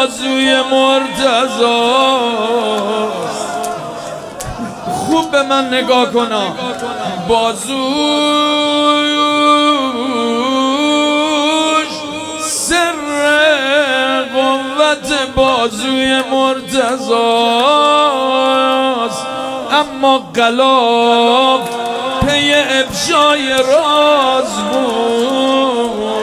بازوی مرتضاست. خوب به من نگاه کنا، بازوش سر قوت بازوی مرتضاست، اما غلاف پی افشای راز بود.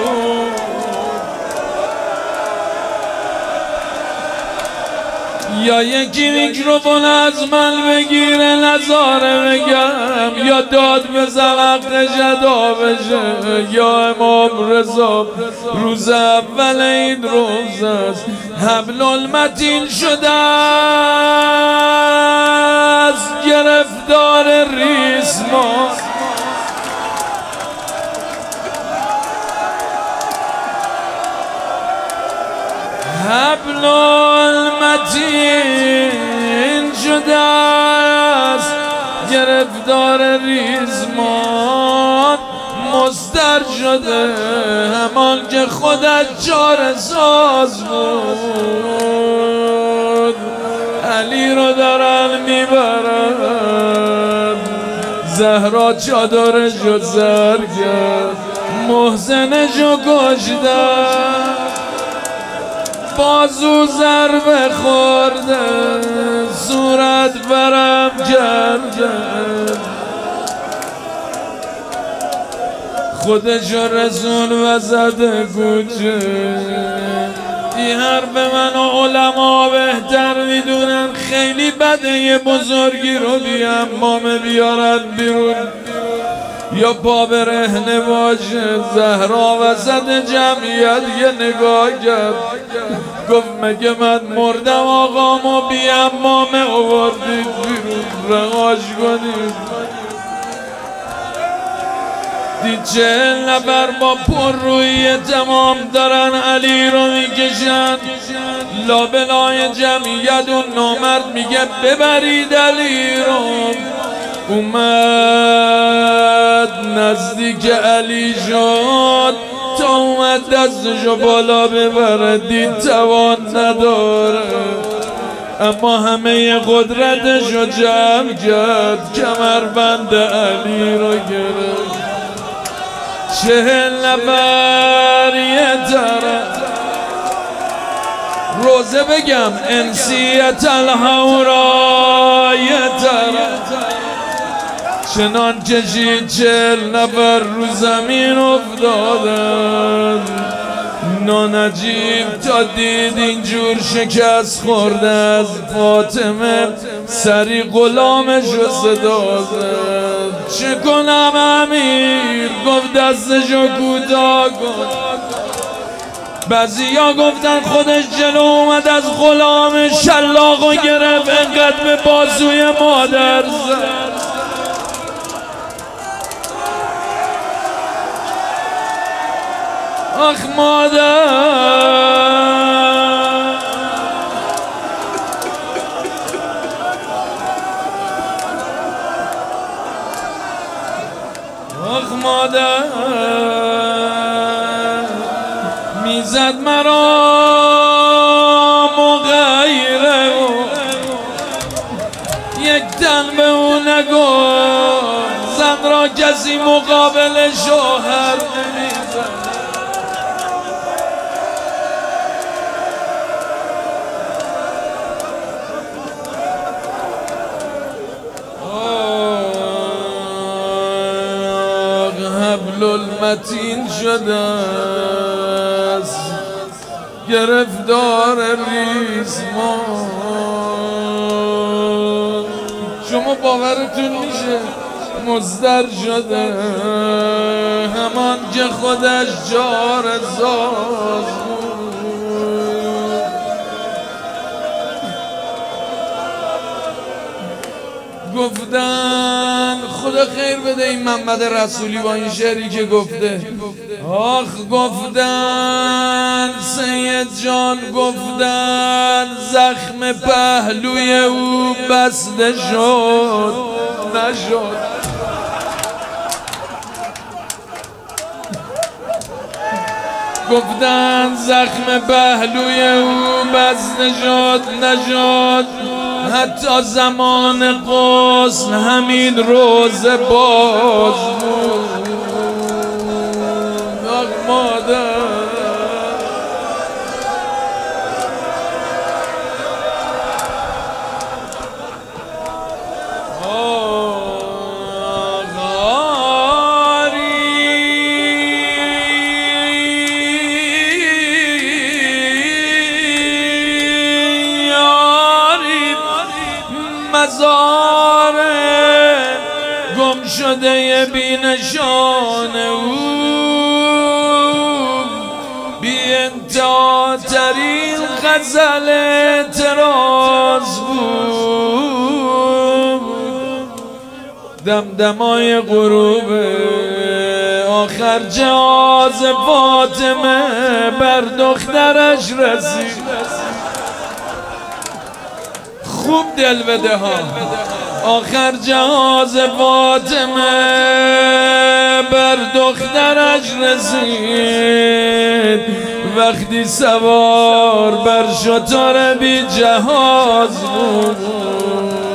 یا یکی میکروفون از من بگیره نظاره بگم، یا داد بزن عقل جدا بشه، یا امام رضا روز اول این روز است حبل المتین شده است گرفتار ریسمان. حبل المتین شده است گرفتار ریزمان، مضطر شده همان که خودش چاره ساز بود. علی رو دارن میبرن، زهرا چادرشو سر کرد، محسنشو کشتن، بازو ضربه خورده، صورت ورم کرده، خودشو رسون وسط کوچه. این حرف من و علما بهتر میدونن، خیلی بده یه بزرگی رو بی امامه بیارن بیرون یا پا برهنه باشه. زهرا وسط جمعیت یه نگاه کرد، گفت مگه من مردم آقامو بی امامه آوردید بیرون رهاش کنید. دید 40 نفر با پر روی تمام دارن علی رو میکشن لابلای جمعیت. اون نامرد میگه ببرید علی رو. اومد نزدیک علی شد تا اومد دستشو بالا ببره، دید توان نداره، اما همه قدرتشو جمع کرد، کمربند علی رو گرفت. 40 نفر یه طرف، روزه بگم انسیت الحورا یه طرف، چنان کشید 40 نفر رو زمین افتادن. نانجیب تا دید اینجور شکست خورده از فاطمه، سری غلامش رو صدا زد. چه کنم امیر؟ گفت دستشو کوتاه کن. بعضیا گفتن خودش جلو اومد از غلام شلاقو گرفت، انقدر به بازوی مادر زد. آخ مادر، آخ مادر، میزد مرا مغیره و یک تن به اون نگفت، زن را کسی مقابل شوهر نمیزد. حبل المتین شده است گرفتار ریسمان. شما باورتون میشه مضطر شده همان که خودش جار ساز بود. گفتن خدا خیر بده این محمد رسولی با این شعری که گفته. آخ گفتن سید جان، گفتن زخم پهلوی او بسته شد نشد. گفتن زخم پهلوی او بس نشد حتی زمان غسل همین روزه باز بود. آخ مادر مزار گم شده بی نشان او بی انتها ترین غزل اعتراض بود. دمدمای غروب آخر جهاز فاطمه بر دخترش رسید. خوب دل بده ها. آخر جهاز فاطمه بر دخترش رسید. وقتی سوار بر شتر بی جهاز بود